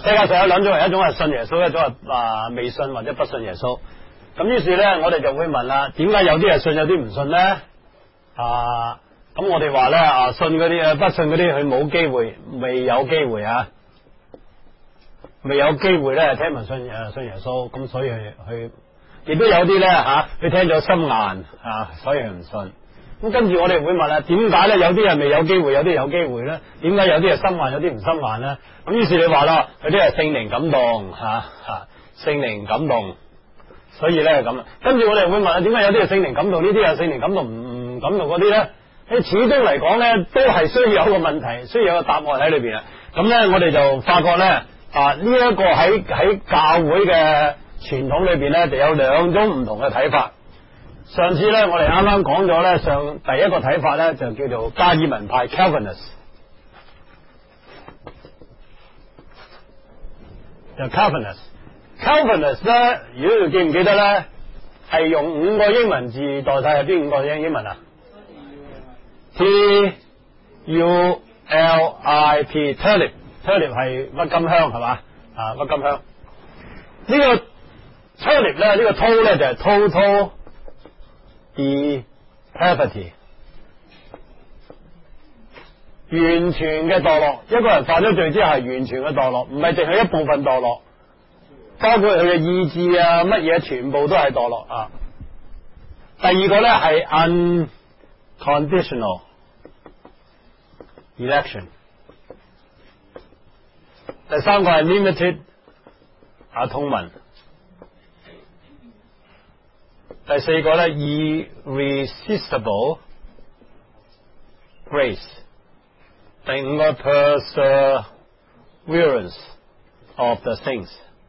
世界上有兩種人，一種係信耶穌，一種係未信或者不信耶穌。咁於是咧，我哋就會問啦，點解有啲係信，有啲唔信咧？咁我哋話咧，信嗰啲不信嗰啲，佢冇機會，未有機會啊，未有機會咧聽聞信耶穌，咁所以佢亦都有啲咧佢聽咗心硬所以佢唔信。咁跟住我哋會問啦，點解咧有啲人未有機會，有啲有機會咧？點解有啲係心硬，有啲唔心硬咧？咁於是你話啦，有啲係聖靈感動聖靈感動，所以咧咁。跟住我哋會問啦，點解有啲係聖靈感動，呢啲係聖靈感動唔感動嗰啲咧？始終嚟講咧，都係需要有個問題，需要有個答案喺裏邊啊。咁咧，我哋就發覺咧呢一個喺教會嘅傳統裏邊咧，就有兩種唔同嘅睇法。上次咧，我哋啱啱講咗咧，第一個睇法咧就叫做加爾文派 Calvinist， 就 Calvinist 咧，如果你記唔記得咧，係用5個英文字代替，係邊5個英文啊？Tulip Tulip 係鬱金香係嘛？鬱金香呢個 Tulip 咧，呢個 T 咧就係 total depravity， 完全嘅墮落。一個人犯咗罪之後係完全嘅墮落，唔係淨係一部分墮落，包括佢嘅意志乜嘢全部都係墮落啊。第二個咧係 unconditional election， 第三個係 limited atonement， 第四個咧 irresistible grace， 第五個 perseverance of the saints。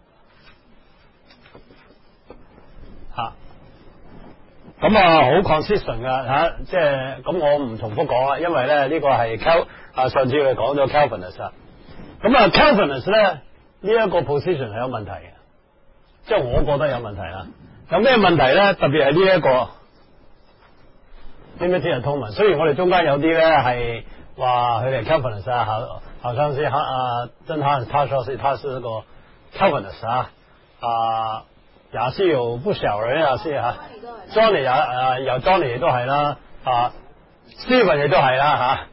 咁好 consistent 噶即係咁我唔重複講啦，因為咧呢個係上次我哋講咗 Calvinist 啦。咁Calvinist 咧呢一個 position 係有問題嘅，即係我覺得有問題啦。有咩問題咧？特別係呢一個 limited atonement。雖然我哋中間有啲咧係話佢哋 Calvinist 好像是真他說是他是一個 Calvinist 也是有不少人也是Johnny 由 Johnny 亦都係啦，Stephen 亦都係啦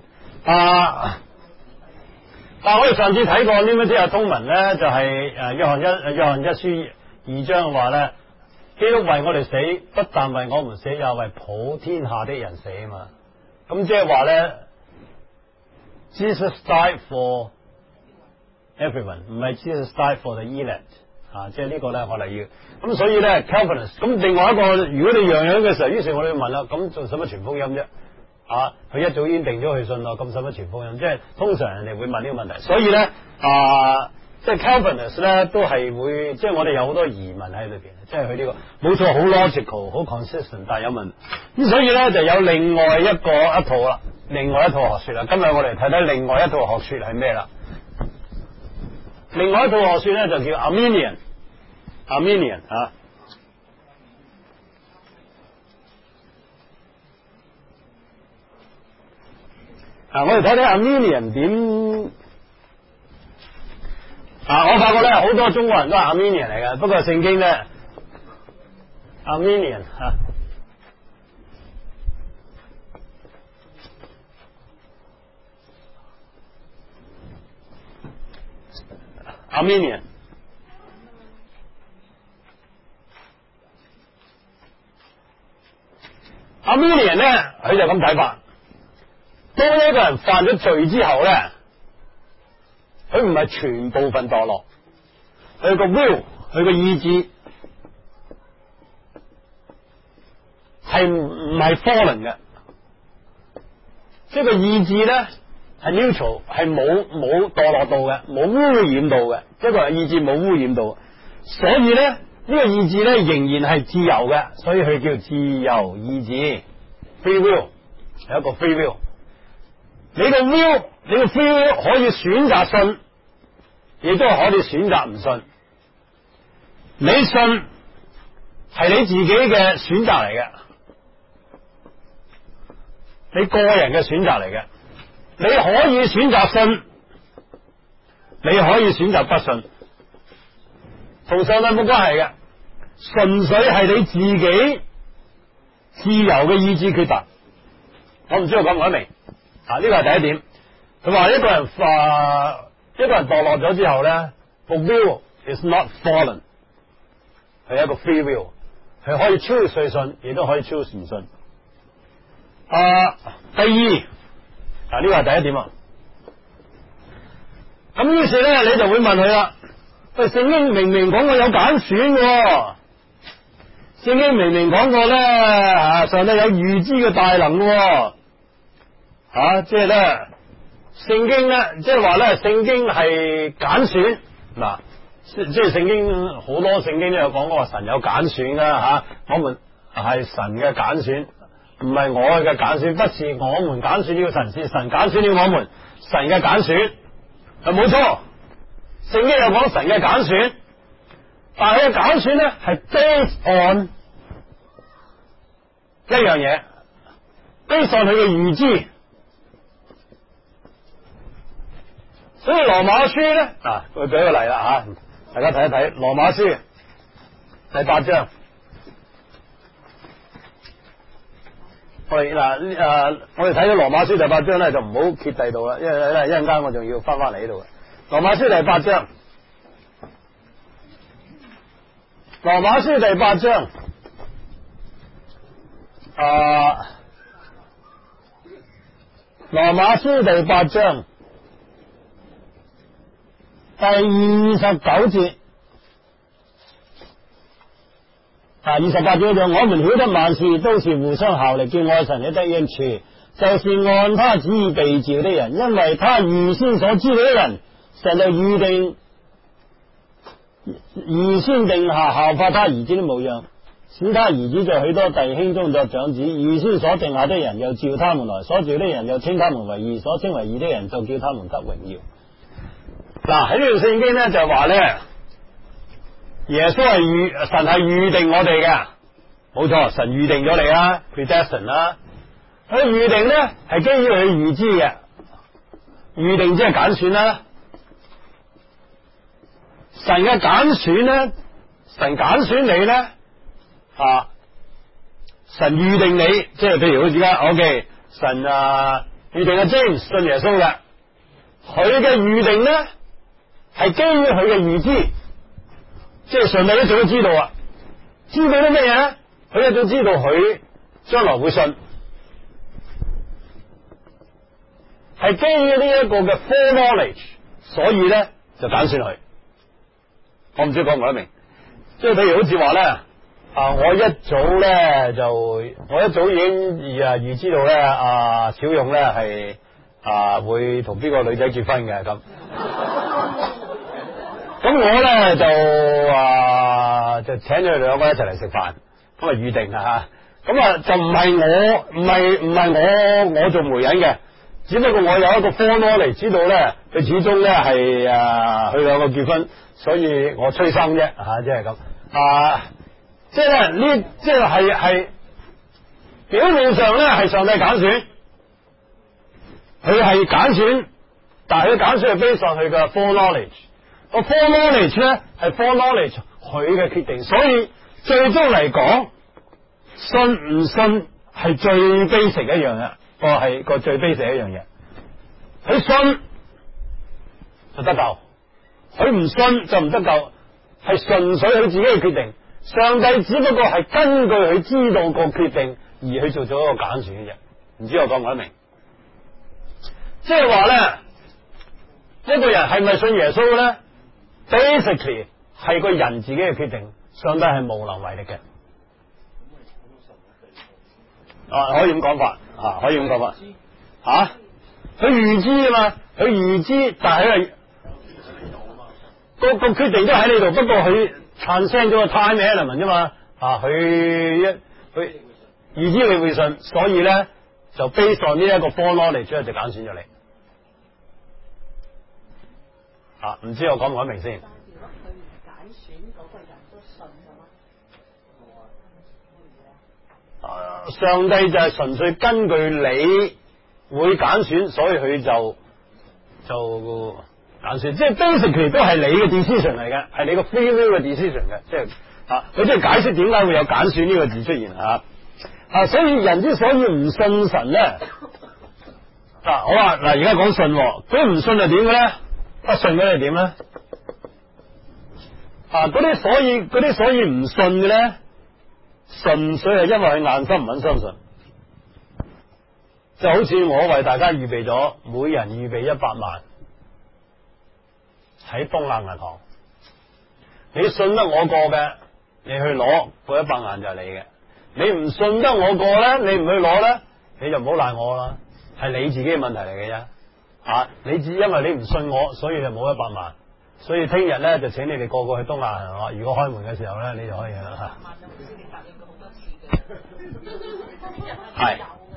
但係我哋上次睇過 limited atonement 咧，就係約翰一書2章話咧，基督為我哋死，不但為我們死，又為普天下的人死啊嘛。咁即係話咧 ，Jesus died for everyone， 唔係 Jesus died for the elect。即係呢個咧，我哋要咁，所以咧 Calvinist。咁另外一個，如果你樣樣嘅時候，於是我哋要問啦，咁仲使乜傳福音啫？佢一早已經定咗去信咯，咁使乜傳福音？即係通常人哋會問呢個問題，所以咧即係 Calvinist 咧都係會，即係我哋有好多疑問喺裏邊，即係佢呢個冇錯，好 logical， 好 consistent， 但係有問。咁所以咧就有另外一套啦，另外一套學說啦。今日我哋睇睇另外一套學說係咩啦？另外一套學說咧就叫 Arminian 我哋睇睇 Arminian 點我發覺咧好多中國人都係 Arminian 嚟嘅，不過聖經咧 Arminian Arminian 咧，佢就咁睇法。當一個人犯咗罪之後咧，佢唔係全部份墮落，佢個 will， 佢個意志係唔係 fallen 嘅，即係個意志咧係 neutral， 係冇墮落到嘅，冇污染到嘅，一個人意志冇污染到，所以咧呢個意志咧仍然係自由嘅，所以佢叫自由意志 free will， 係一個 free will。你個 will， 你個 free will 可以選擇信，亦都可以選擇唔信。你信係你自己嘅選擇嚟嘅，你個人嘅選擇嚟嘅。你可以選擇信， 你可以選擇不信，同上帝冇關係嘅，純粹係你自己自由嘅意志決定。我唔知我講唔講得明啊？呢個係第一點。佢話一個人墮落咗之後咧，個 will is not fallen， 係一個 free will， 係可以 choose 去信，亦都可以 choose 唔信。第二呢個係第一點啊。咁於是咧，你就會問佢啦：喂，聖經明明講過有揀選嘅，聖經明明講過咧，上帝有預知嘅大能嘅，即係咧，聖經咧，即係話咧，聖經係揀選嗱，即係聖經好多聖經都有講過話神有揀選啦，我們係神嘅揀選，唔係我嘅揀選，不是我們揀選呢個神，是神揀選了我們，神嘅揀選。冇錯，聖經有講神嘅揀選，但係佢嘅揀選咧係 based on 一樣嘢，based on佢嘅預知。所以羅馬書咧，我舉個例啦大家睇一睇羅馬書第8章。我哋睇咗羅馬書第8章咧，就唔好揭第度啦，因為咧一陣間我仲要翻嚟呢度嘅。羅馬書第8章，羅馬書第8章，羅馬書第8章第29節。28節就我們曉得萬事都是互相效力，叫愛神的得益處，就是按他旨意被召的人，因為他預先所知道的人，神就預先定下效法他兒子的模樣，使他兒子在許多弟兄中作長子。預先所定下的人，又召他們來；所召的人，又稱他們為義；所稱為義的人，就叫他們得榮耀。喺呢段聖經咧就話咧，耶穌神係預定我哋嘅，冇錯，神預定咗你啦 ，predestined 啦。佢預定咧係基於佢預知嘅，預定即係揀選啦。神嘅揀選咧，神揀選你咧，神預定你，即係譬如好似而家 ，OK， 神預定阿 James 信耶穌嘅，佢嘅預定咧係基於佢嘅預知。即係上帝一早都知道啊，知道啲咩嘢咧？佢一早知道佢將來會信，係基於呢一個嘅 foreknowledge， 所以咧就揀選佢。我唔知講唔講得明？即係譬如好似話咧，我一早已經預知道咧，小勇咧係會同邊個女仔結婚嘅咁。咁我咧就請咗佢兩個一齊嚟食飯，咁預定咁就唔係我做媒人嘅，只不過我有一個 foreknowledge 知道咧，佢始終咧係佢兩個結婚，所以我催生啫即係咁即係咧呢，即係表面上咧係上帝揀選，佢係揀選，但係佢揀選係 based on佢嘅 foreknowledge。個 foreknowledge 咧係 foreknowledge 佢嘅決定，所以最終嚟講，信唔信係最 basic 一樣嘢，係個最 basic 一樣嘢。佢信就得救，佢唔信就唔得救，係純粹佢自己嘅決定。上帝只不過係根據佢知道個決定而去做咗一個揀選嘅啫。唔知我講唔講得明？即係話咧，一個人係咪信耶穌咧？ Basically 係個人自己嘅決定，上帝係無能為力嘅。可以咁講法，可以咁講法。佢預知啊嘛，佢預知，但係個決定都喺你度，不過佢 transcend 咗個 time element 啫嘛。佢預知你會信，所以咧就 based on 呢一個 foreknowledge 就揀選咗你。唔知我講唔講明先？如果佢唔揀選嗰個人都信嘅話，上帝就係純粹根據你會揀選，所以佢就揀選，即係 basically 都係你嘅 decision 嚟嘅，係你個 free will 嘅 decision 嘅，即係佢即係解釋點解會有揀選呢個字出現所以人之所以唔信神咧，好啊，嗱而家講信，佢唔信係點嘅咧？不信嘅係點咧？嗰啲所以唔信嘅咧，純粹係因為佢硬心唔肯相信。就好似我為大家預備咗，每人預備100萬喺東亞銀行，你信得我過嘅，你去攞嗰100萬就係你嘅；你唔信得我過咧，你唔去攞咧，你就唔好賴我啦，係你自己嘅問題嚟嘅啫。因為你唔信我，所以就冇100萬。所以聽日咧就請你哋個個去東亞銀行，如果開門嘅時候咧，你就可以啦。係。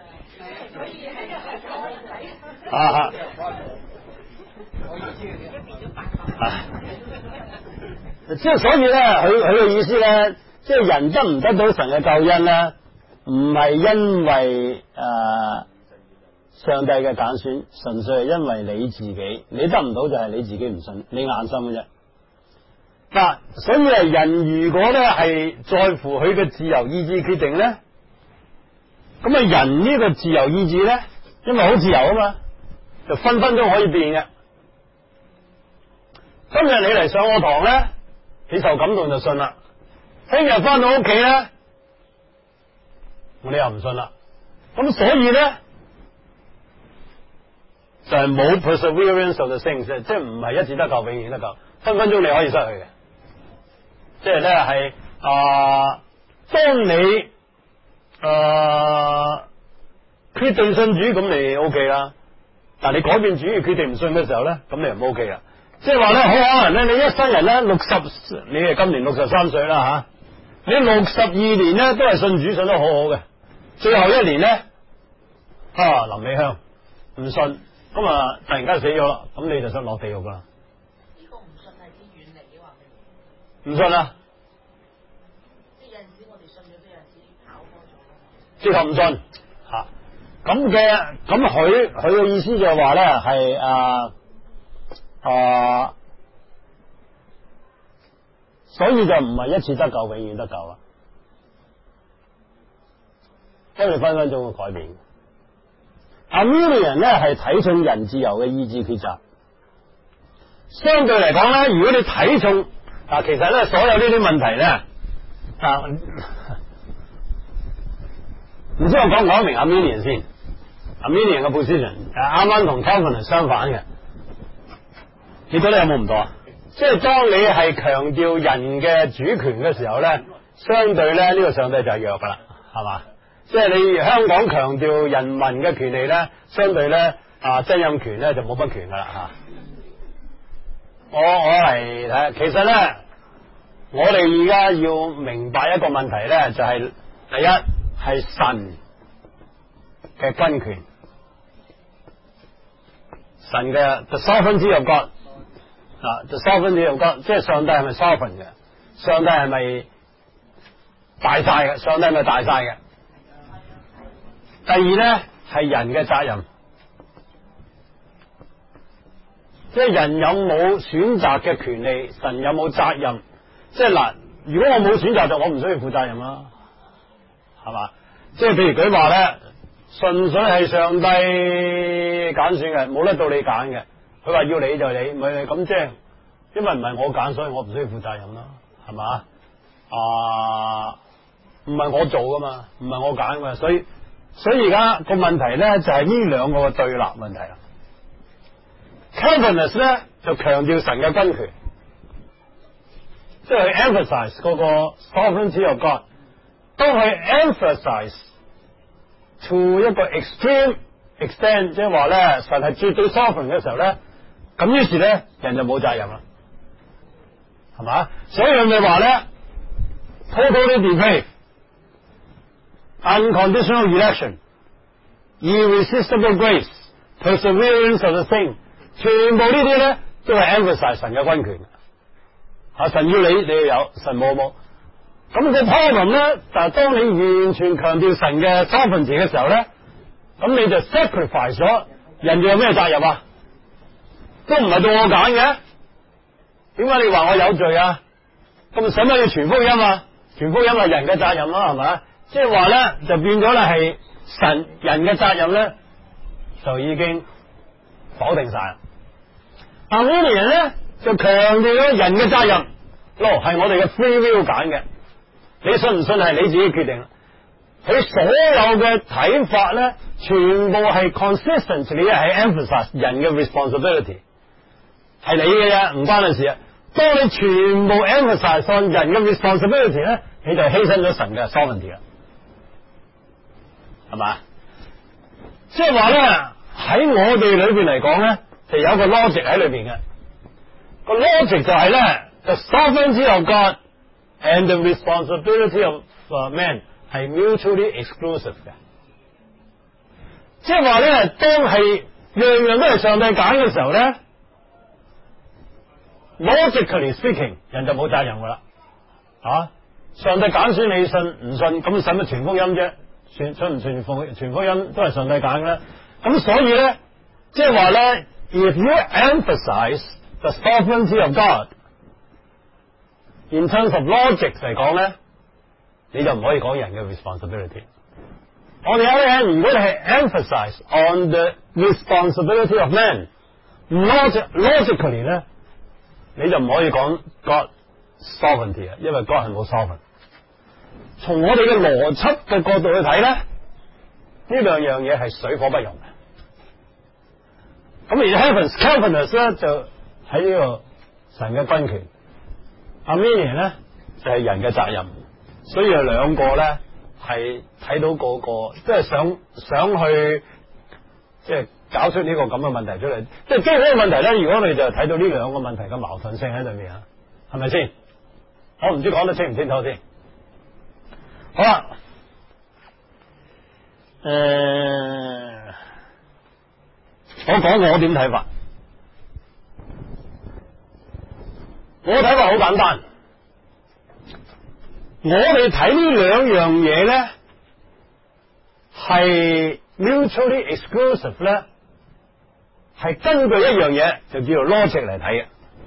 即係所以咧，佢嘅意思咧，即係人得唔得到神嘅救恩咧，唔係因為上帝嘅揀選，純粹係因為你自己，你得唔到就係你自己唔信，你硬心嘅啫。所以人如果咧係在乎佢嘅自由意志決定咧，咁人呢個自由意志咧，因為好自由啊嘛，就分分鐘可以變嘅。今日你嚟上我堂咧，你受感動就信啦。聽日翻到屋企咧，我哋又唔信啦。咁所以咧就係冇 perseverance of the saints，即係唔係一次得救永遠得救，分分鐘你可以失去嘅。即係咧係當你決定信主，咁你 OK 啦。但係你改變主意決定唔信嘅時候咧，咁你唔 OK 啦。即係話咧，好可能咧，你一生人咧你係今年63歲啦你62年咧都係信主信得好好嘅，最後一年咧臨尾香唔信，咁突然間死咗啦，咁你就想落地獄噶啦。 呢個唔信係啲遠離嘅話唔信啊？ 即係有陣時我哋信咗，有陣時跑開咗。 即係唔信咁佢嘅意思就係話咧係所以就唔係一次得救永遠得救啦，因為分分鐘會改變。Arminian 咧係睇重人自由嘅意志抉擇，相對嚟講咧，如果你睇重其實咧所有呢啲問題咧唔知我講唔講明 Arminian 先 ？Arminian 嘅 position 啱啱同 Calvin 相反嘅，你覺得有冇唔多？即係當你係強調人嘅主權嘅時候咧，相對咧呢個上帝就係弱噶啦，係嘛？即係你香港強調人民嘅權利咧，相對咧曾蔭權咧就冇乜權噶啦我嚟睇，其實咧我哋而家要明白一個問題咧，就係第一係神嘅君權，神嘅 the sovereignty of God。就 sovereignty of God，即係上帝係咪 sovereign 嘅？上帝係咪大晒嘅？上帝係咪大晒嘅？第二咧係人嘅責任，即係人有冇選擇嘅權利，神有冇責任？即係如果我冇選擇就我唔需要負責任啦，係嘛？即係譬如佢話咧，純粹係上帝揀選嘅，冇得到你揀嘅。佢話要你就你，咪咁即係，因為唔係我揀，所以我唔需要負責任啦，係嘛？唔係我做噶嘛，唔係我揀噶嘛，所以而家個問題咧就係呢兩個嘅對立問題啦。Calvinist 咧就強調神嘅君權，即係佢 emphasize 嗰個 sovereignty of God， 當佢 emphasize to 一個 extreme extent， 即係話咧神係絕對 sovereign 嘅時候咧。咁於是咧，人就冇責任啦，係嘛？所以佢咪話咧 ，totally defeat unconditional election, irresistible grace, perseverance of the saint， 全部呢啲咧都係 emphasize 神嘅君權。神要你就有，神冇。咁個 problem 咧，就係當你完全強調神嘅 sovereignty 嘅時候咧，咁你就 sacrifice 咗人哋有咩責任啊？即都唔係到我揀嘅，點解你話我有罪啊？咁使乜要傳福音啊？傳福音係人嘅責任啦，係咪？即係話咧，就變咗咧係人嘅責任咧，就已經否定晒啦。但呢啲人咧就強調咗人嘅責任，係我哋嘅 free will 揀嘅，你信唔信係你自己決定。佢所有嘅睇法咧，全部係 consistently 係 emphasize 人嘅 responsibility， 係你嘅啫，唔關你事啊。當你全部 emphasize on 人嘅 responsibility 咧，你就犧牲咗神嘅 sovereignty 啦，係嘛？即係話咧，喺我哋裏邊嚟講咧，就有個 logic 喺裏邊嘅。個 logic 就係咧 ，the sovereignty of God and the responsibility of man 係 mutually exclusive 嘅。即係話咧，當係樣樣都係上帝揀嘅時候咧，logically speaking， 人就冇責任噶啦。上帝揀選你信唔信，咁使乜傳福音啫？信唔信傳福音都係上帝揀嘅啦。咁所以咧，即係話咧 ，if you emphasize the sovereignty of God in terms of logic 嚟講咧，你就唔可以講人嘅 responsibility。我哋有咧，如果你係 emphasize on the responsibility of man logically 咧，你就唔可以講 God sovereignty 啊，因為 God 係冇 sovereign。從我哋嘅邏輯嘅角度去睇咧，呢兩樣嘢係水火不容嘅。咁而 Calvinus 咧就喺呢個神嘅君權 ，Arminian 咧就係人嘅責任，所以有兩個咧係睇到個即係想去即係搞出呢個咁嘅問題出嚟。即係基於呢個問題咧，如果你就睇到呢兩個問題嘅矛盾性喺裏面啊，係咪先？我唔知講得清唔清楚先。好啦，我講我點睇法。我睇法好簡單，我哋睇呢兩樣嘢咧係 mutually exclusive 咧，係根據一樣嘢就叫做 logic 嚟睇嘅。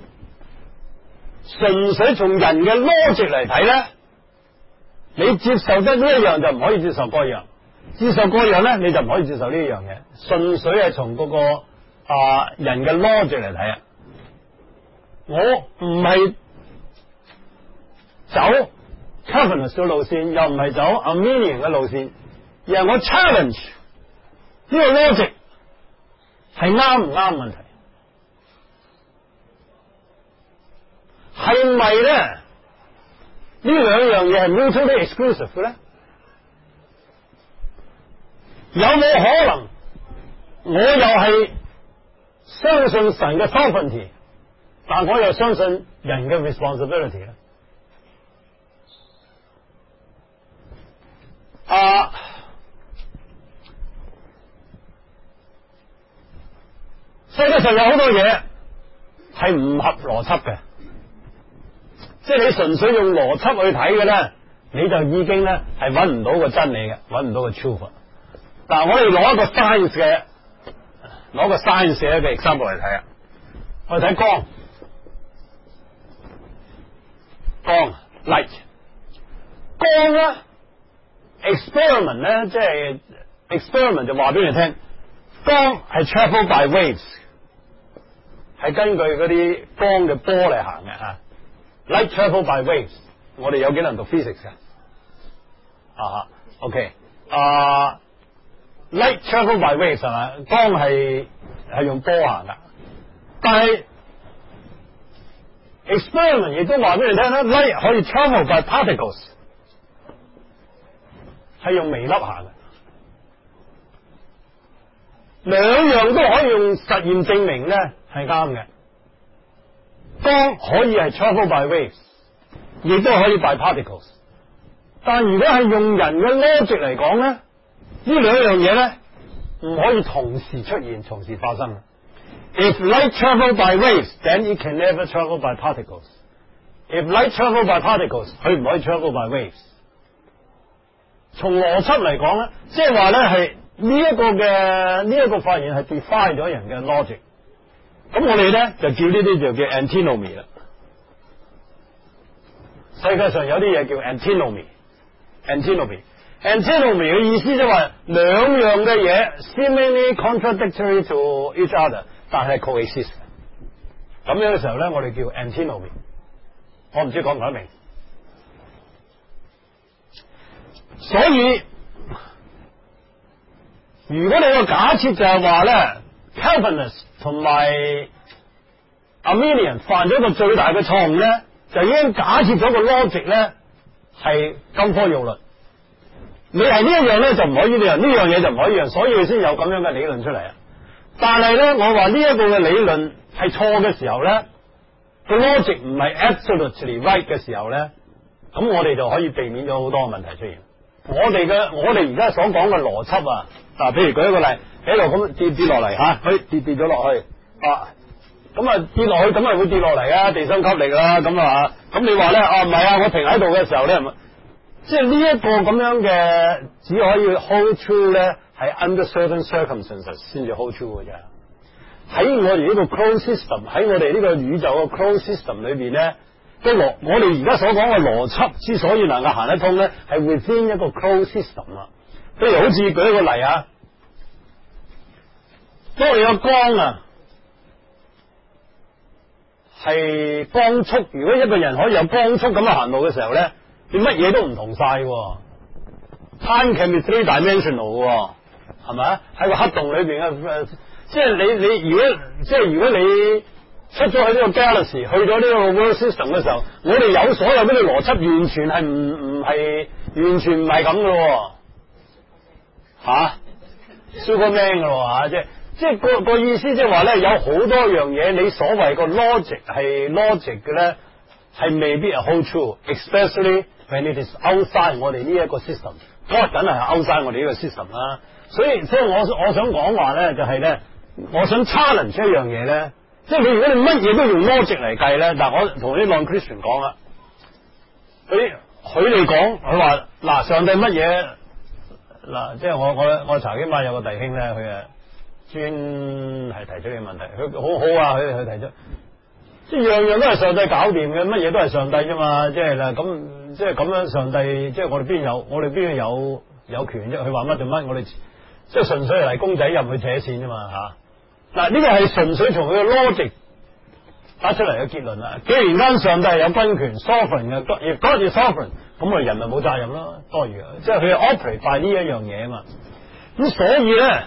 純粹從人嘅 logic 嚟睇咧，你接受得呢一樣就唔可以接受嗰樣，接受嗰樣咧你就唔可以接受呢一樣嘢。純粹係從嗰個人嘅 logic 嚟睇啊。我唔係走 Calvinist 嘅路線，又唔係走 Arminian 嘅路線，而係我 challenge 呢個 logic 係啱唔啱問題，係咪咧？呢兩樣嘢係 mutually exclusive 嘅咧？有冇可能我又係相信神嘅 sovereignty， 但我又相信人嘅 responsibility 咧？世界上有好多嘢係唔合邏輯嘅，即係你純粹用邏輯去睇嘅咧，你就已經咧係揾唔到個真理嘅，揾唔到個 truth。但係我哋攞一個 science 嘅一個 example 嚟睇啊，我哋睇光 light 光咧 experiment 咧，即係 experiment 就話俾你聽，光係 travel by waves， 係根據嗰啲光嘅波嚟行嘅吓。Light travel by waves， 我哋有幾能讀 physics 嘅？OK， light travel by waves 係嘛？光係用波行噶，但係 experiment 亦都話俾你聽啦 ，light 可以 travel by particles， 係用微粒行嘅。兩樣都可以用實驗證明咧係啱嘅。光可以係 travel by waves， 亦都可以 by particles。但如果係用人嘅 logic 嚟講咧，呢兩樣嘢咧唔可以同時出現、同時發生。If light travel by waves, then it can never travel by particles. If light travel by particles， 佢唔可以 travel by waves。從邏輯嚟講咧，即係話咧係呢一個發現係 define 咗人嘅 logic。 咁我哋咧就叫呢啲就叫 antinomy 啦。世界上有啲嘢叫 antinomy 嘅意思即係話兩樣嘅嘢 seemingly contradictory to each other， 但係 coexist。咁樣嘅時候咧，我哋叫 antinomy。我唔知講唔講得明。所以如果你個假設就係話咧 Calvinist 同埋 Arminian 犯咗一個最大嘅錯誤咧，就已經假設咗個 logic 咧係金科玉律。你係呢一樣咧就唔可以呢樣，呢樣嘢就唔可以樣，所以佢先有咁樣嘅理論出嚟啊。但係咧，我話呢一個嘅理論係錯嘅時候咧，個 logic 唔係 absolutely right 嘅時候咧，咁我哋就可以避免咗好多問題出現。我哋而家所講嘅邏輯啊，嗱，譬如舉一個例，喺度咁跌落嚟吓，佢跌咗落去啊，咁啊跌落去，咁啊會跌落嚟啊，地心吸力啦，咁啊，咁你話咧唔係啊，我停喺度嘅時候咧，即係呢一個咁樣嘅只可以 hold true 咧，係 under certain circumstances 先至 hold true 嘅啫。喺我哋呢個 closed system， 喺我哋呢個宇宙嘅 closed system 裏邊咧，我哋而家所講嘅邏輯之所以能夠行得通咧，係 within 一個 closed system 啊。譬如好似舉一個例啊，當你個光啊係光速，如果一個人可以有光速咁樣行路嘅時候咧，你乜嘢都唔同晒喎。Time can be three dimensional 喎，係咪啊？喺個黑洞裏邊嘅，即係你如果你出咗去呢個 galaxy， 去咗呢個 world system 嘅時候，我哋有所有呢個邏輯完全係唔係咁嘅咯，吓 Superman 嘅咯吓，即係個意思即係話咧，有好多樣嘢你所謂個 logic 嘅咧，係未必係 hold true，especially when it is outside 我哋呢一個 system， 嗰梗係 outside 我哋呢個 system 啦。所以我想講話咧，就係咧，我想 challenge 一樣嘢咧，即係如果你乜嘢都用 logic 嚟計咧，但係我同啲 non-Christian 講啦，佢哋講佢話嗱，上帝乜嘢嗱，即係我查經班有個弟兄咧，佢啊專係提出呢個問題，佢好好啊，佢提出。即係樣樣都係上帝搞掂嘅，乜嘢都係上帝啫嘛，即係啦咁，即係咁樣上帝，即係我哋邊有權啫？佢話乜就乜，我哋即係純粹係公仔入去扯線啫嘛吓。嗱，呢個係純粹從佢嘅 logic 打出嚟嘅結論啦。既然間上帝係有軍權 sovereign 嘅，God is sovereign， 咁我哋人咪冇責任咯，多餘。即係佢 operate by 呢一樣嘢啊嘛。咁所以咧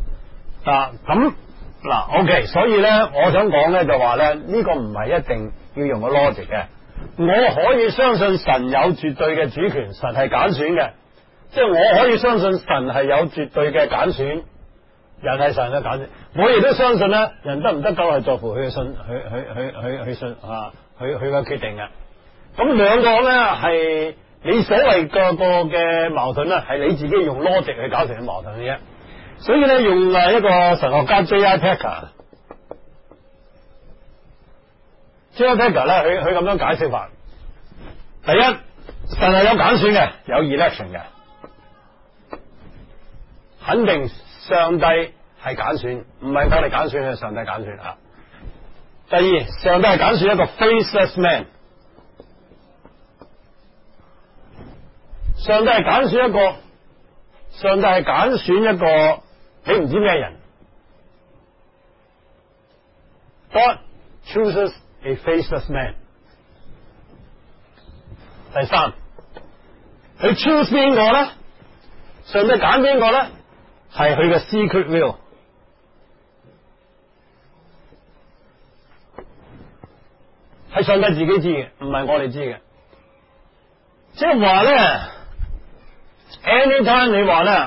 OK， 所以咧，我想講咧就話咧，呢個唔係一定要用個 logic 嘅。我可以相信神有絕對嘅主權，神係揀選嘅，即係我可以相信神係有絕對嘅揀選，人係神嘅揀選。我亦都相信咧，人得唔得救係在乎佢嘅信，佢嘅決定嘅。咁兩個咧係你所謂個嘅矛盾咧，係你自己用 logic 去搞成嘅矛盾嘅啫。所以咧，用一個神學家 J.I. Packer 咧，佢咁樣解釋法。第一，神係有揀選嘅，有 election 嘅，肯定上帝係揀選，唔係我哋揀選嘅，上帝揀選啊。第二，上帝係揀選一個 faceless man， 上帝係揀選一個你唔知咩人。God chooses a faceless man。第三，佢 choose 邊個咧？上帝揀邊個咧？係佢嘅 secret will， 係上帝自己知嘅，唔係我哋知嘅。即係話咧 ，anytime 你話咧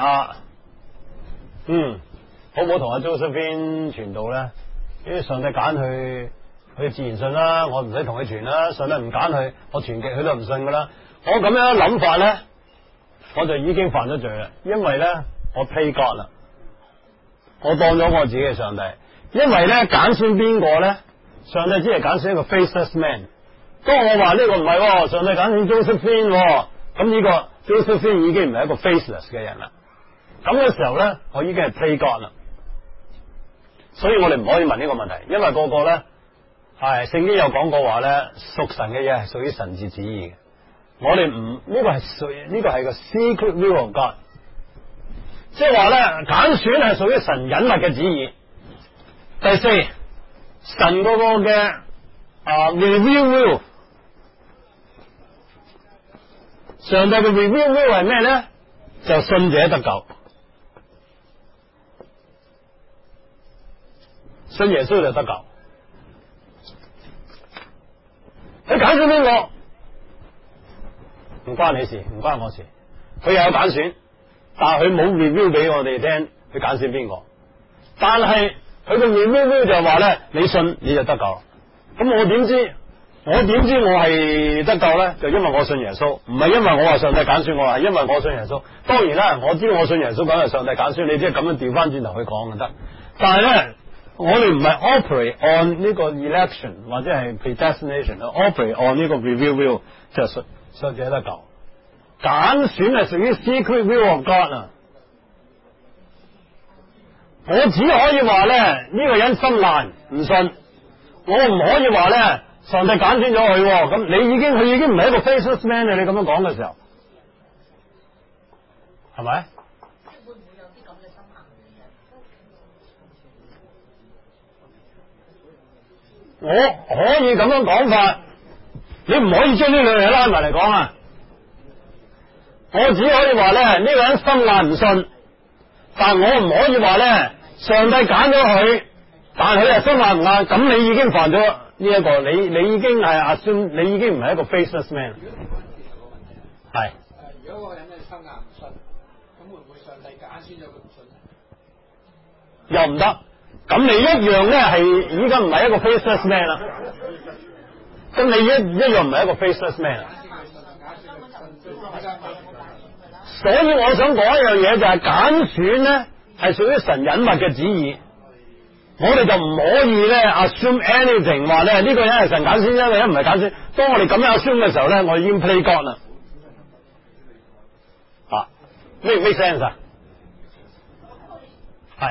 好唔好同阿 Josephine 傳道咧？因為上帝揀佢自然信啦，我唔使同佢傳啦。上帝唔揀佢，我傳極佢都唔信噶啦。我咁樣諗法咧，我就已經犯咗罪啦。因為咧，我 play God 啦，我當咗我自己嘅上帝。因為咧，揀選邊個咧？上帝只係揀選一個 faceless man。當我話呢個唔係，上帝揀選 Josephine， 咁呢個 Josephine 已經唔係一個 faceless 嘅人啦。咁嘅時候咧，我已經係 play God 啦。 所以我哋唔可以問呢個問題，因為個個咧係聖經有講過話咧，屬神嘅嘢係屬於神之旨意嘅。我哋唔呢個係個 secret will of God， 即係話咧揀選係屬於神隱密嘅旨意。第四，神嗰個嘅reveal will， 上帝嘅 reveal will 係咩咧？就信者得救，信耶穌就得救。你揀選邊個？唔關你事，唔關我事。佢又有揀選，但係佢冇 review 俾我哋聽，佢揀選邊個？但係佢個 review 就係話咧，你信你就得救。咁我點知？我係得救咧？就因為我信耶穌，唔係因為我話上帝揀選我，係因為我信耶穌。當然啦，我知道我信耶穌，梗係上帝揀選你，即係咁樣調翻轉頭去講就得。但係咧，我哋唔係 operate on 呢個 election 或者係 predestination，operate on 呢個 review will 就係信者得救。揀選係屬於 secret will of God 啊！我只可以話咧，呢個人心爛唔信，我唔可以話咧。上帝揀選咗佢，咁佢已經唔係一個 faceless man 啦。你咁樣講嘅時候，係咪？ 即係會唔會有啲咁嘅心硬嘅人？ 我可以咁樣講法，你唔可以將呢兩樣嘢拉埋嚟講啊！我只可以話咧，呢個人心爛唔信，但我唔可以話咧，上帝揀咗佢，但係佢係心爛唔硬，咁你已經犯咗。呢一個你已經係 assume， 你已經唔係一個 faceless man。係。 如果嗰個人咧心硬唔信，咁會唔會上帝揀選咗佢唔信咧？ 又唔得，咁你一樣咧係依家唔係一個 faceless man 啦。咁你一樣唔係一個 faceless man。所以我想講一樣嘢就係揀選咧係屬於神隱密嘅旨意。我哋就唔可以咧 assume anything， 話咧呢個人係神揀選，呢個人唔係揀選。當我哋咁樣 assume 嘅時候咧，我已經 play God 啦。make 唔 make sense 啊？係。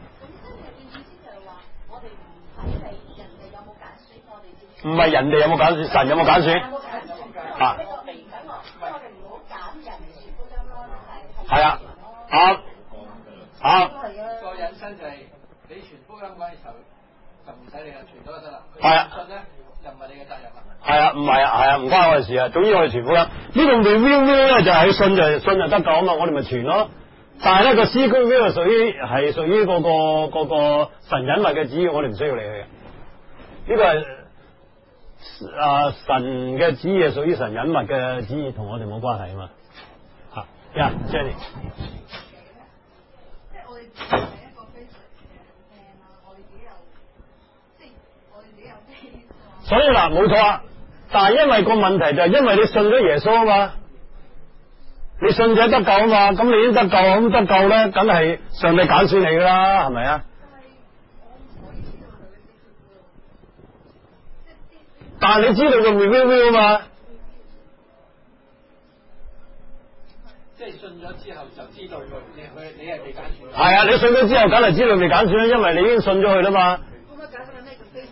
唔係人哋有冇揀選，神有冇揀選？啊。係啊。 個引申就係你傳福音嗰陣時候就唔使你啦，傳咗就得啦。 係啊。 信咧又唔係你嘅責任啦。 係啊，唔係啊，係啊，唔關我哋事啊。總之我哋傳福音，呢個 review 咧就係信就得救啊嘛，我哋咪傳咯。但係咧個 secret will 係屬於嗰個神隱密嘅旨意，我哋唔需要理佢嘅。呢個係神嘅旨意係屬於神隱密嘅旨意，同我哋冇關係啊嘛。吓，Jenny。 即係我哋係一個 Facebook 嘅 fan 啦，我哋自己有，即係我哋自己有 face。 所以嗱，冇錯啊。但係因為個問題就係因為你信咗耶穌啊嘛，你信者得救啊嘛，咁你已經得救，咁得救咧，梗係上帝揀選你噶啦，係咪啊？但係你知道個 review 啊嘛， 即係信咗之後就知道你係被揀選。 係啊，你信咗之後，梗係知道被揀選啦，因為你已經信咗佢啦嘛。 咁啊，解釋咩叫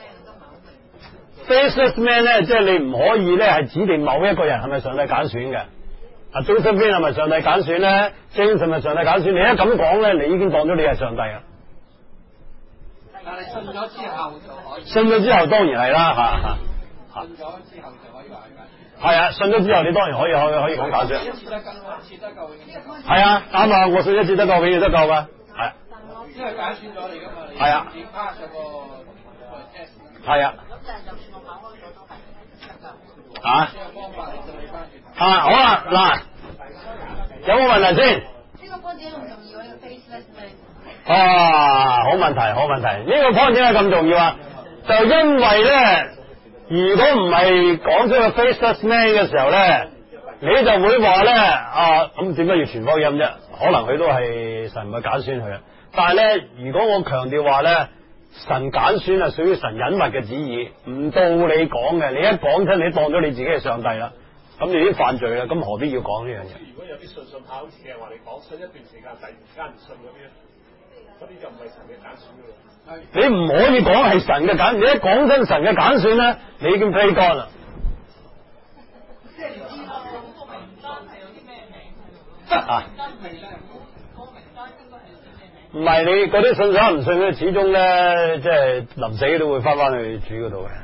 faceless man 都唔係好明。 faceless man 咧，即係你唔可以咧係指定某一個人係咪上帝揀選嘅。Josephine 係咪上帝揀選咧 ？James 係咪上帝揀選？你一咁講咧，你已經當咗你係上帝啊！ 但係信咗之後就可以。 信咗之後當然係啦，嚇。 信咗之後就可以話係揀選。 係啊，信咗之後你當然可以講揀選。 一次得救，一次得救永遠得救。 係啊，啱啊！我信一次得救，永遠得救㗎。係。 因為揀選咗你㗎嘛，你係啊， 你 pass 咗個 test。 係啊。 咁就係就算我考開咗都係得救。 啊？ 呢個方法嚟到你翻轉。 好啦，嗱，有冇問題先？ 呢個 point 點解咁重要？呢個 faceless man。 好問題，好問題。呢個 point 點解咁重要啊？就因為咧，如果唔係講出個 faceless man 嘅時候咧，你就會話咧咁點解要傳福音啫？可能佢都係神咪揀選佢啊。但係咧，如果我強調話咧，神揀選係屬於神隱密嘅旨意，唔到你講嘅，你一講出你當咗你自己係上帝啦，咁你已經犯罪啦，咁何必要講呢樣嘢？ 如果有啲信跑好似嘅話，你講信一段時間，突然間唔信嗰啲咧， 嗰啲就唔係神嘅揀選嘅。 你唔可以講係神嘅揀，你一講真神嘅揀選咧，你已經 play 乾啦。 即係唔知道個名單係有啲咩名喺度咯？名單係咧，個名單應該係有啲咩名？ 唔係你嗰啲信神唔信佢，始終咧即係臨死都會翻去主嗰度嘅。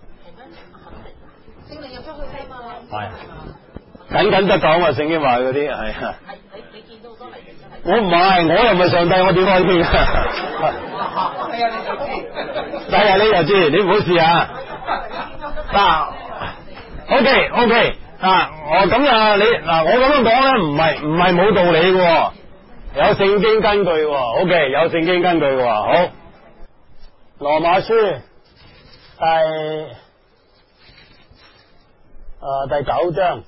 聖靈入咗去睇嘛？ 係緊緊得講啊！聖經話嗰啲係啊。 係你見到好多例子真係。 我唔係，我又唔係上帝，我點可以知啊？ 係啊，你就知。 係啊，你就知，你唔好試啊！嗱，OK， 咁啊，你嗱，我咁樣講咧，唔係冇道理嘅，有聖經根據嘅 ，OK， 有聖經根據嘅，好。羅馬書第9章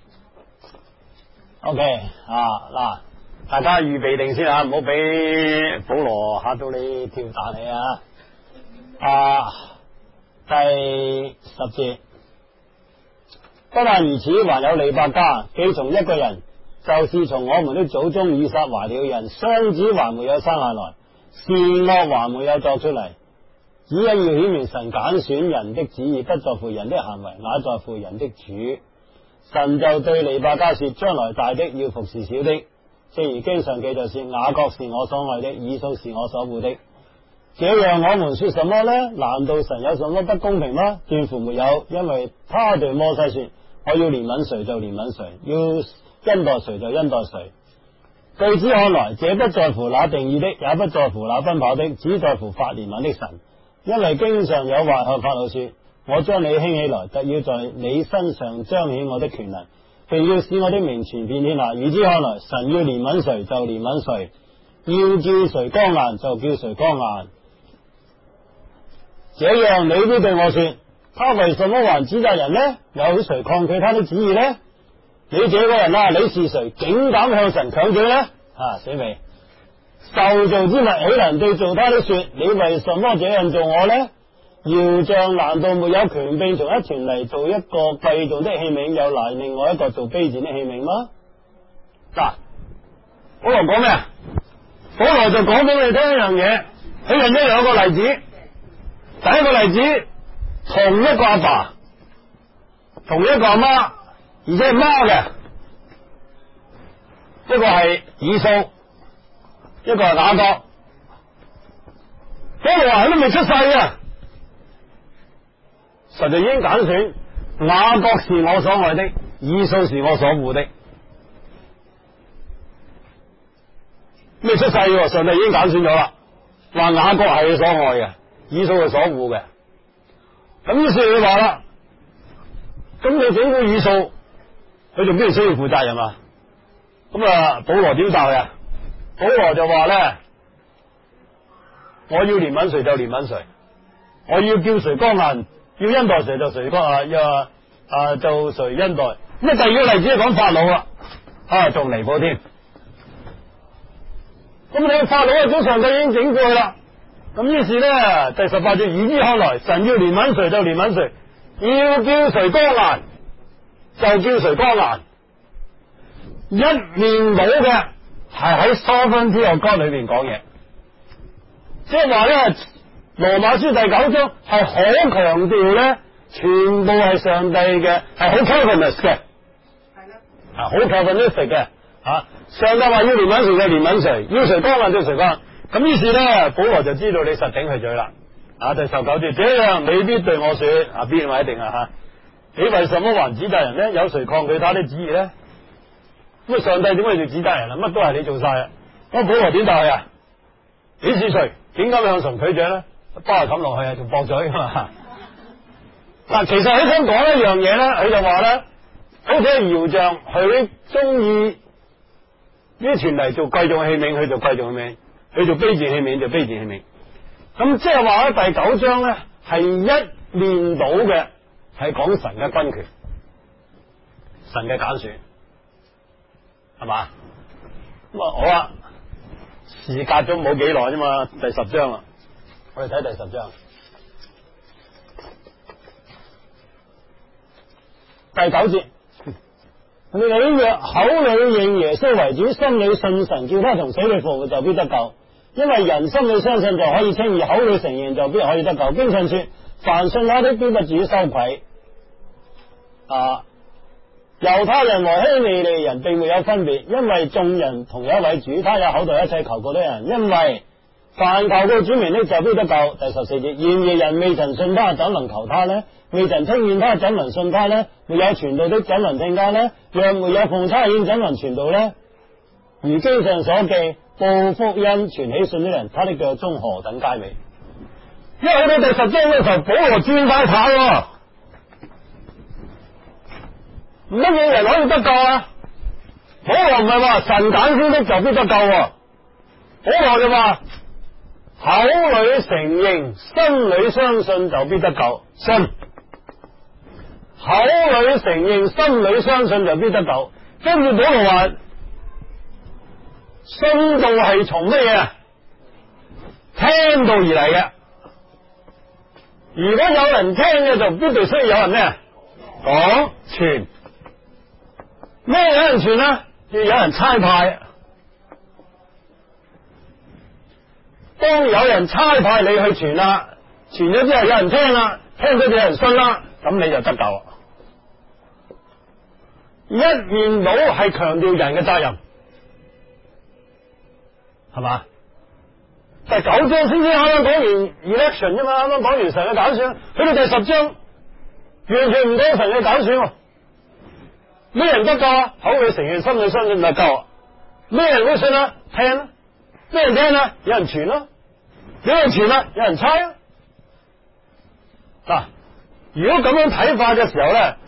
，OK 嗱。大家預備定先啊，唔好俾保羅嚇到你跳彈起啊！第10節，不但如此，還有利百加，既從一個人，就是從我們的祖宗以撒懷了孕，雙子還沒有生下來，善惡還沒有作出嚟，只因要顯明神揀選人的旨意，不在乎人的行為，乃在乎人的主。神就對利百加說：將來大的要服侍小的。正如經上記載說，雅各是我所愛的，以掃是我所惡的。這樣我們說什麼呢？難道神有什麼不公平嗎？斷乎沒有，因為他對摩西說：我要憐憫誰就憐憫誰，要恩待誰就恩待誰。據此看來，這不在乎那定義的，也不在乎那奔跑的，只在乎發憐憫的神。因為經上有話向法老說：我將你興起來，特要在你身上彰顯我的權能，並要使我的名傳遍天下。如此看來，神要憐憫誰就憐憫誰，要叫誰剛硬就叫誰剛硬。這樣你都對我說：他為什麼還指責人呢？有誰抗拒他的旨意呢？你這個人啊，你是誰，竟敢向神強嘴呢？死未？受造之物豈能對造他的說：你為什麼這樣做我呢？窯匠難道沒有權柄從一團泥做一個貴重的器皿，又拿另外一個做卑賤的器皿嗎？嗱，保羅講咩啊？保羅就講俾你聽一樣嘢，佢引咗兩個例子。第一個例子，同一個阿爸，同一個阿媽，而且係媽嘅，一個係以掃，一個係雅各。保羅話佢都未出世啊，神就已經揀選雅各是我所愛的，以掃是我所惡的。未出世喎，上帝已經揀選咗啦，話雅各係佢所愛嘅，以掃係所惡嘅。咁於是佢話啦，咁你整蠱以掃，佢仲邊度需要負責任啊？咁啊，保羅點答佢啊？保羅就話咧，我要憐憫誰就憐憫誰，我要叫誰剛硬，要恩待誰就誰剛硬，就誰恩待。咁啊，第二個例子係講法老啦，仲離譜添。咁你法老啊，早上帝已經整過去啦。咁於是咧，第18節，以之看來，神要憐憫誰就憐憫誰，要叫誰剛硬就叫誰剛硬。一面倒嘅係喺 sovereignty of God裏邊講嘢，即係話咧，羅馬書第9章係好強調咧，全部係上帝嘅，係好 Calvinist 嘅，係啦，好 Calvinistic 嘅。上帝話要憐憫誰就憐憫誰，要誰剛硬就誰剛硬。咁於是咧，保羅就知道你實頂佢嘴啦。第19節，這樣你必對我說，邊話一定啊？你為什麼還指責人呢？有誰抗拒他的旨意呢？咁上帝點解要指責人啊？乜都係你做晒啊！咁保羅點答佢啊？你是誰？點解向神拒絕呢？包係冚落去啊，仲駁嘴嘛？嗱，其實佢想講一樣嘢咧，佢就話咧，好似係窯匠，佢中意呢啲團泥做貴重器皿，佢做貴重器皿。佢做卑賤器皿就卑賤器皿，咁即係話咧，第9章咧係一面倒嘅，係講神嘅君權，神嘅揀選，係嘛？咁啊，好啦，時隔咗冇幾耐啫嘛，第10章啦，我哋睇第10章，第9節，你若口裏認耶穌為主，心裏信神，叫他從死裏復活，就必得救。 因為人心裏相信就可以稱義，口裏承認就必可以得救。經上說，凡信他的必不至於羞愧。猶太人和希利尼人並沒有分別，因為眾人同有一位主，他也厚待一切求告的人，因為凡求告主名的就必得救。第14節，然而人未曾信他，怎能求他呢？未曾聽見他，怎能信他呢？沒有傳道的，怎能聽他呢？若沒有奉差遣，怎能傳道呢？如經上所記，報福音傳喜信的人，他的腳蹤何等佳美。因為去到第10章嘅時候，保羅轉晒軚喎，乜嘢人可以得救啊？保羅唔係話神揀選的就必得救喎，保羅就話口裏承認，心裏相信就必得救。信，口裏承認，心裏相信就必得救。跟住保羅話，信道係從乜嘢啊？聽道而嚟嘅。如果有人聽嘅，就必定需要有人咩？講傳。咩有人傳啊？要有人差派。當有人差派你去傳啦，傳咗之後有人聽啦，聽咗就有人信啦，咁你就得救。一面倒係強調人嘅責任，係嘛？第9章先啱啱講完 election 啫嘛，啱啱講完神嘅揀選，去到第10章完全唔講神嘅揀選。咩人得救啊？口裏承認，心裏相信就夠。咩人會信啊？聽啊。咩人聽啊？有人傳咯。有人傳啊？有人猜啊。嗱，如果咁樣睇法嘅時候咧，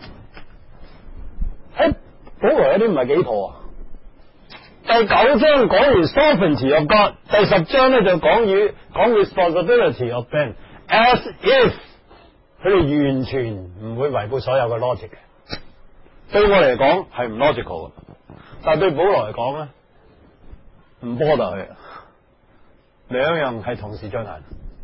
保羅有啲唔係幾妥啊。第9章講完 sovereignty of God， 第10章咧就講 responsibility of man，as if 佢哋完全唔會違背所有嘅 logic 嘅。對我嚟講係唔 logical 嘅，但係對保羅嚟講咧唔波得佢，兩樣係同時進行。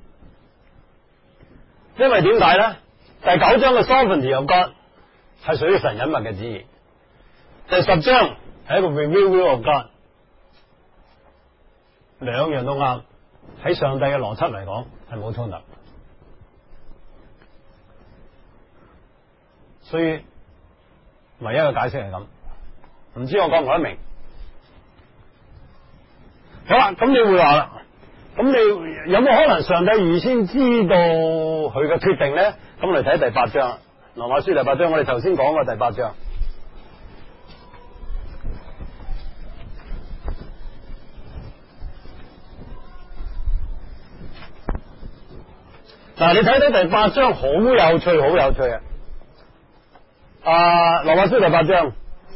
因為點解咧？第9章嘅 sovereignty of God 係屬於神隱密嘅旨意，第10章係一個 revealed will of God， 兩樣都啱。喺上帝嘅邏輯嚟講係冇衝突，所以唯一嘅解釋係咁。唔知我講唔講得明？好啦，咁你會話啦，咁你有冇可能上帝預先知道佢嘅決定咧？咁我哋睇第8章，羅馬書第8章，我哋頭先講過第8章。嗱，你睇到第8章好有趣，好有趣啊！羅馬書第8章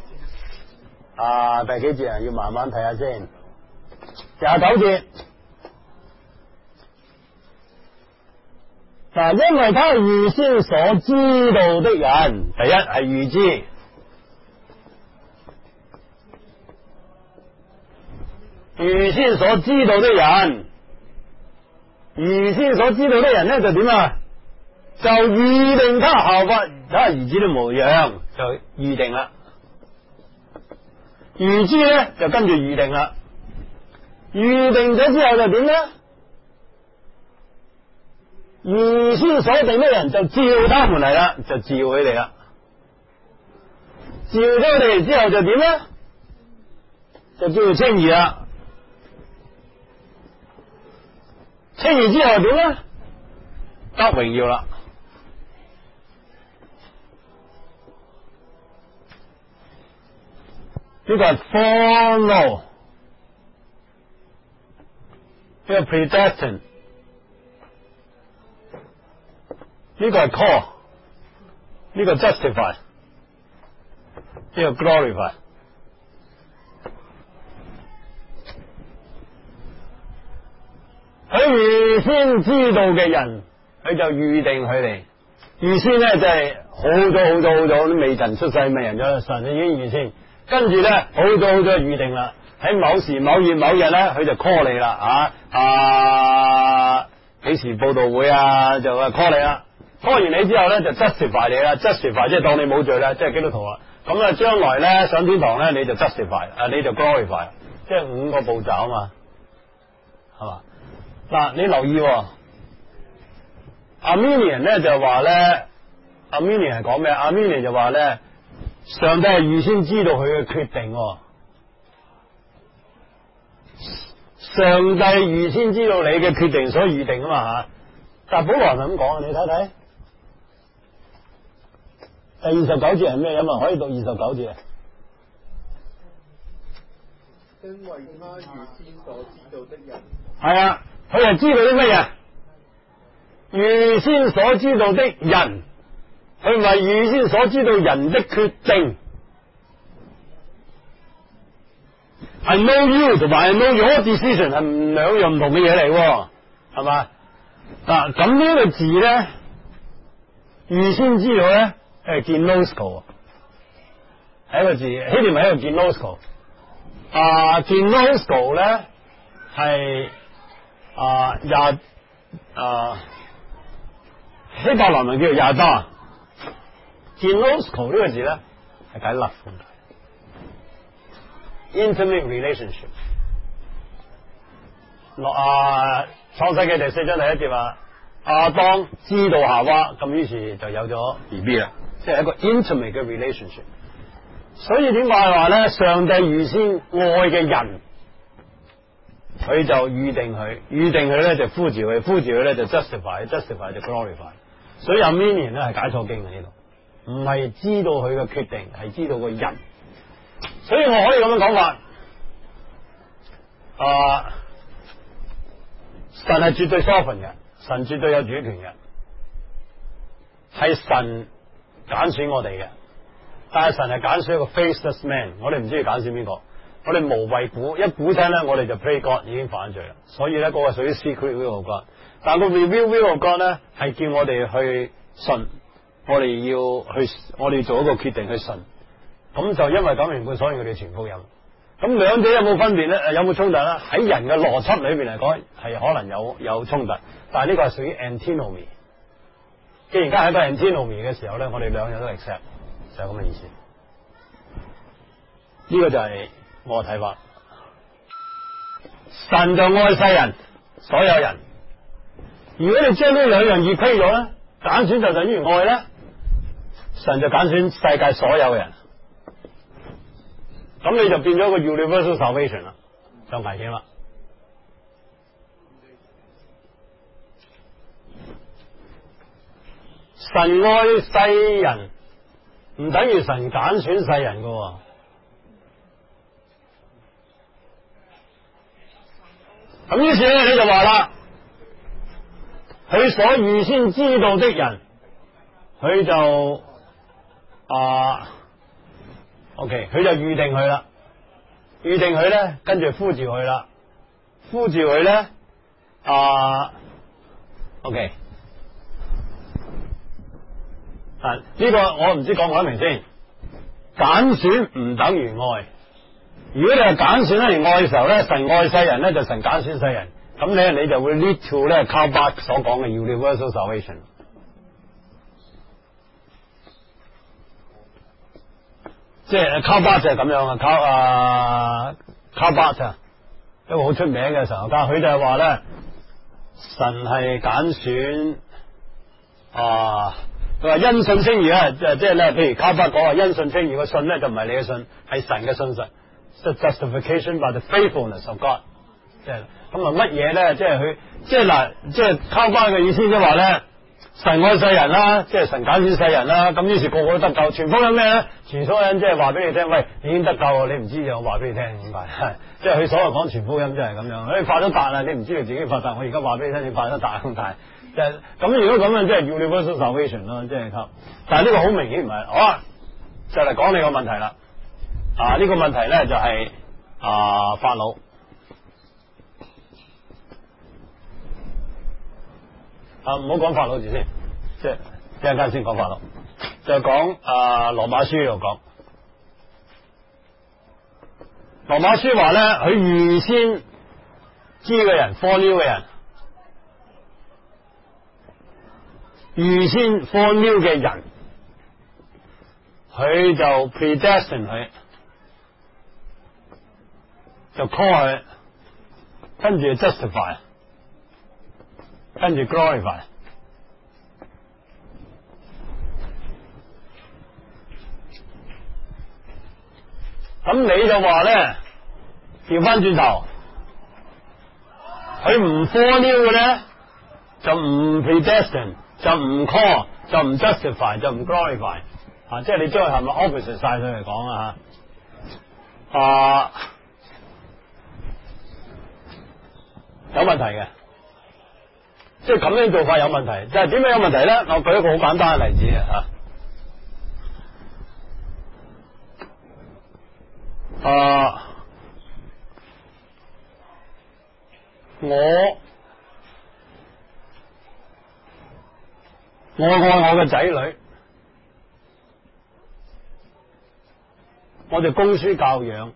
第幾節啊？要慢慢睇下先。29節。嗱，因為他預先所知道的人，第一係預知，預先所知道的人，預先所知道的人咧就點啊？就預定他效法他兒子的模樣，就預定啦。預知咧就跟住預定啦。預定咗之後就點咧？預先所定的人就召他們嚟啦，就召佢哋啦。召咗佢哋嚟之後就點咧？就叫做稱義啦。稱義之後點咧？得榮耀啦。呢個係 follow， 呢個 predestined， 呢個係 call， 呢個 justify， 呢個 glorify。佢預先知道嘅人，佢就預定佢哋。預先咧就係好早都未曾出世咪人咗，神已經預先。跟住咧好早預定啦，喺某時某月某日咧，佢就 call 你啦幾時報道會啊，就 call 你啦。call 完你之後咧就 justify 你啦，justify 即係當你冇罪啦，即係基督徒啦。咁啊將來咧上天堂咧你就 justify，你就 glorify， 即係5個步驟啊嘛。 係嘛？嗱，你留意Arminian 咧就話咧 ，Arminian 係講咩？Arminian 就話咧，上帝係預先知道佢嘅決定。上帝預先知道你嘅決定所預定啊嘛吓，但係保羅係咪咁講啊？你睇睇第29節係咩？有冇人可以讀29節啊？ 因為他預先所知道的人， 係啊，佢係知道啲乜嘢？預先所知道的人，佢唔係預先所知道人的決定。I know you 同埋 I know your decision 係兩樣唔同嘅嘢嚟，係嘛？嗱，咁呢個字咧，預先知道咧係 ginosko， 係一個字，希臘文係一個 ginosko。ginosko 咧係希伯來文叫做yada。ginosko 呢個字咧係解 love。Intimate relationship。創世記第4章第1節話，亞當知道夏娃，咁於是就有咗 BB 啦，即係一個 intimate 嘅 relationship。所以點解話咧？上帝預先愛嘅人，佢就預定佢咧就呼召佢咧就 justify 就 glorify。所以Arminian咧係解錯經嘅呢度，唔係知道佢嘅決定，係知道個人。所以我可以咁樣講法，神係絕對 sovereign 嘅，神絕對有主權嘅，係神揀選我哋嘅。但係神係揀選一個 faceless man， 我哋唔知佢揀選邊個，我哋無謂估，一估聽咧我哋就 play God 已經犯罪啦。所以咧嗰個屬於 secret will of God， 但係個 reveal will of God 咧係叫我哋去信，我哋做一個決定去信。咁就因為咁緣故，所以佢哋傳福音。咁兩者有冇分別咧？有冇衝突咧？喺人嘅邏輯裏邊嚟講，係可能有衝突，但係呢個係屬於 antinomy。既然家係一個 antinomy 嘅時候咧，我哋兩樣都 accept， 就係咁嘅意思。呢個就係我嘅睇法。神就愛世人，所有人。如果你將呢兩樣二虧咗咧，揀選就等於愛咧，神就揀選世界所有人。咁你就變咗個 universal salvation 啦，就危險啦。神愛世人，唔等於神揀選世人㗎。咁於是咧，你就話啦，佢所預先知道的人，佢就OK， 佢就預定佢啦，預定佢咧，跟住呼召佢啦，呼召佢咧OK。呢個我唔知講唔講明先。揀選唔等於愛。如果你係揀選咧而愛嘅時候咧，神愛世人咧就神揀選世人，咁咧你就會 lead to 咧 Karl Barth 所講嘅 universal salvation。即係 Karl Barth 就係咁樣啊，Karl Barth 啊，一個好出名嘅神學家，佢就係話咧，神係揀選佢話因信稱義啊，即係咧，譬如Karl Barth講話因信稱義個信咧就唔係你嘅信，係神嘅信實。The justification by the faithfulness of God， 即係咁啊乜嘢咧？即係佢即係嗱，即係Karl Barth嘅意思即係話咧，神愛世人啦，即係神揀選世人啦，咁於是個個都得救。傳福音咩咧？傳福音即係話俾你聽，喂，你已經得救，你唔知就我話俾你聽點解？即係佢所謂講傳福音，即係咁樣。你發咗達啦，你唔知道自己發達，我而家話俾你聽，你發咗達咁大。就係咁，如果咁樣，即係 universal salvation 咯，即係但係呢個好明顯唔係。好啦，就嚟講你個問題啦。呢個問題咧就係法老。唔好講法老字先，即係一陣間先講法老，就講羅馬書呢度講。羅馬書話咧，佢預先知嘅人 foreknew 嘅人，預先 foreknew 嘅人，佢就 predestine 佢，就 call 佢， 跟住 justify， 跟住 glorify。咁你就話咧，調翻轉頭，佢唔 foreknew 嘅咧，就唔 predestined， 就唔 call， 就唔 justify， 就唔 glorify。即係你將佢係咪 opposite 晒佢嚟講啊？有問題嘅，即係咁樣做法有問題。就係點樣有問題咧？我舉一個好簡單嘅例子啊！我愛我嘅仔女，我哋供書教養，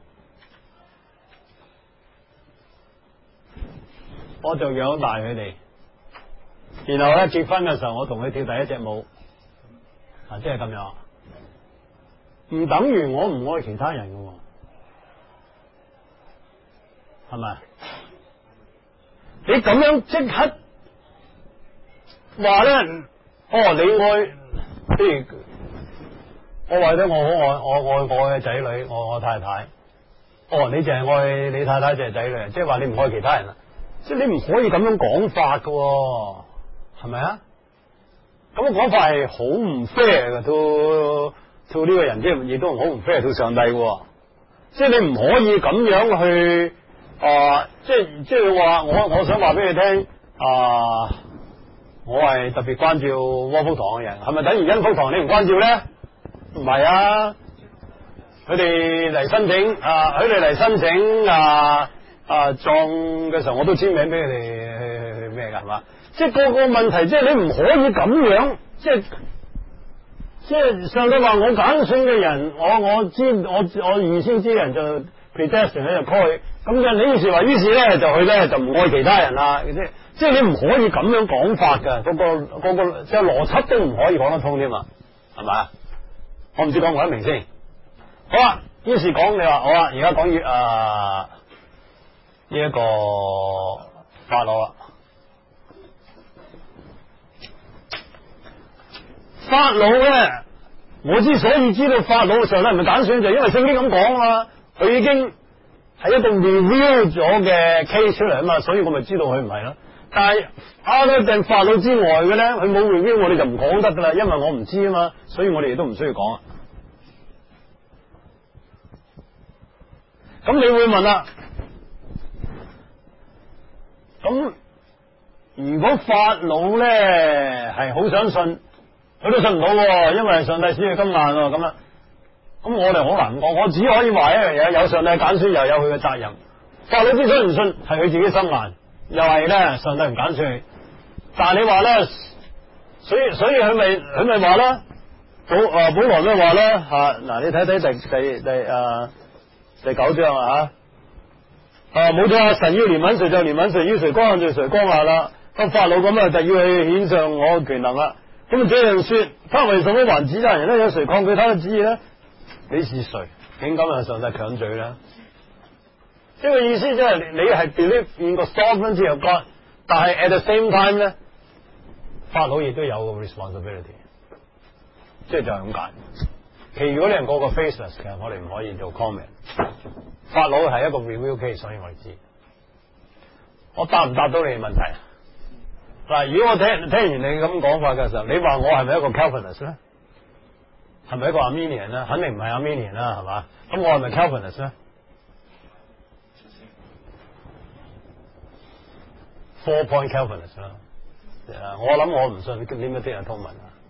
我就養大佢哋。然後咧結婚嘅時候，我同佢跳第一隻舞，即係咁樣，唔等於我唔愛其他人嘅，係咪？你咁樣即刻話咧，你愛，譬如我話咧，我愛我嘅仔女，我太太，你淨係愛你太太淨係仔女，即係話你唔愛其他人啦，即係你唔可以咁樣講法㗎，係咪啊？咁嘅講法係好唔 fair 嘅，to 呢個人，即係亦都好唔 fair to 上帝嘅，即係你唔可以咁樣去即係話我想話俾你聽，我係特別關照窩福堂嘅人，係咪等於恩福堂你唔關照咧？唔係啊，佢哋嚟申請葬嘅時候，我都簽名俾佢哋去咩噶，係嘛？即係個問題，即係你唔可以咁樣，即係上帝話我揀選嘅人，我預先知嘅人就 predestined 咧就 call 佢，咁嘅你於是咧就佢咧就唔愛其他人啦，即係你唔可以咁樣講法㗎，個即係邏輯都唔可以講得通添嘛，係咪？我唔知講唔講得明先。好啦，於是講你話好啦，而家講呢一個法老啦。法老咧，我之所以知道法老嘅時候咧，唔係揀選，就因為聖經咁講啊嘛，佢已經係一個 reveal 咗嘅 case 出嚟啊嘛，所以我咪知道佢唔係咯。但係other than法老之外嘅咧，佢冇 reveal， 我哋就唔講得噶啦，因為我唔知啊嘛，所以我哋亦都唔需要講啊。咁你會問啦，咁如果法老咧係好想信，佢都信唔到，因為上帝使佢金眼咁啦。咁我哋好難講，我只可以話一樣嘢，有上帝揀選，又有佢嘅責任。法老之所以唔信，係佢自己心硬，又係咧上帝唔揀選佢。但係你話咧，所以佢咪話啦，保羅都話啦嗱，你睇第9章啊冇錯啊，神要憐憫誰就憐憫誰，要誰光下就誰光下啦。咁法老咁就要去顯上我嘅權能啦。咁這樣說，他為什麼還指責人呢？有誰抗拒他嘅旨意呢？你是誰？竟敢向上帝強嘴呢？呢個意思即係你係 believe in 個 sovereignty of God， 但係 at the same time 咧，法老亦都有個 responsibility， 即係就係咁解。其餘嗰啲人個個 faceless 嘅，我哋唔可以做 comment。法老係一個 review case， 所以我哋知。我答唔答到你嘅問題？嗱，如果我聽完你咁講法嘅時候，你話我係咪一個 Calvinist 咧？係咪一個 Arminian 咧？肯定唔係 Arminian 啦，係嘛？咁我係咪 Calvinist 咧？4 point Calvinist 啦。我諗我唔信 limited atonement 啊。